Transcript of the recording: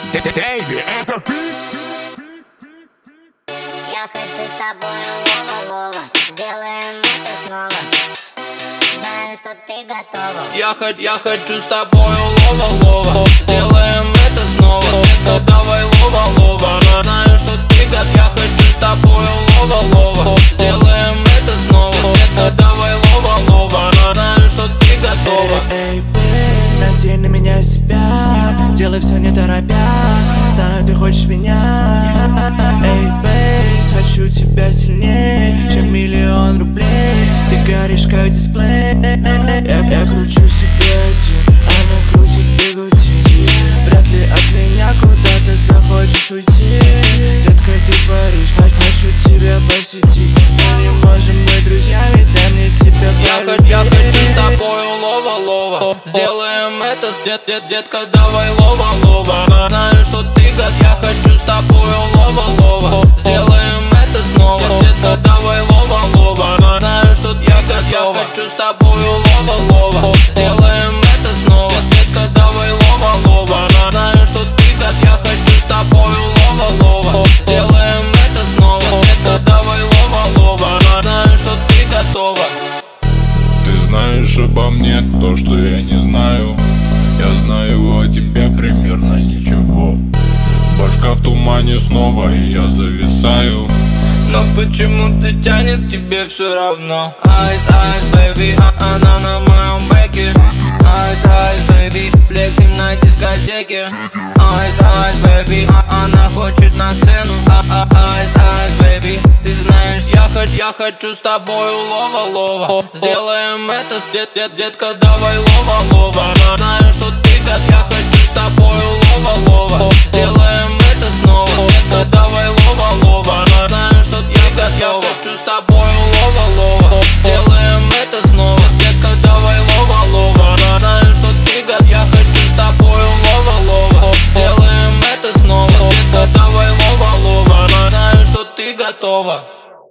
Дэйби, это ты? Я хочу с тобой лова-лова, сделаем это снова. Знаю, что ты готова. Я хочу с тобой лова-лова, сделаем это снова. Детка, давай лова-лова, знаю, что ты готова. Я хочу с тобой лова-лова, сделаем это снова. Детка, давай лова-лова, знаю, что ты готова. Эй, бэй, надень на меня себя, делай все не торопя. Знаю, ты хочешь меня. Эй, бэй, хочу тебя сильнее, чем миллион рублей. Ты горишь как дисплей. Я кручу себе один, она крутит бигуди. Вряд ли от меня куда-то захочешь уйти. Детка, ты паришь, хочу тебя посетить. Мы не можем быть друзьями, дай мне тебя полюбить. Я хочу с тобой лова-лова, сделаем это, детка, давай лова-лова. Знаю, что ты готова. Я хочу с тобой лова-лова, сделаем это снова. Детка, давай лова-лова, знаю, что я готова. Я хочу с тобой лова-лова, сделаем это снова. Детка, давай лова-лова, знаю, что ты готова. Я хочу с тобой лова-лова, сделаем это снова. Детка, давай лова-лова, знаю, что ты готова. Ты знаешь обо мне то, что я не знаю. Я знаю о тебе примерно ничего. Башка в тумане снова, и я зависаю. Но почему-то тянет тебе все равно. Айс, айс, бэйби, она на моем бэке. Айс, айс, бэйби, флексим на дискотеке. Айс, айс, бэйби, она хочет на сцену. Айс, айс, бэйби, ты знаешь, я хочу с тобой лова-лова. Сделаем это, детка, давай лова-лова.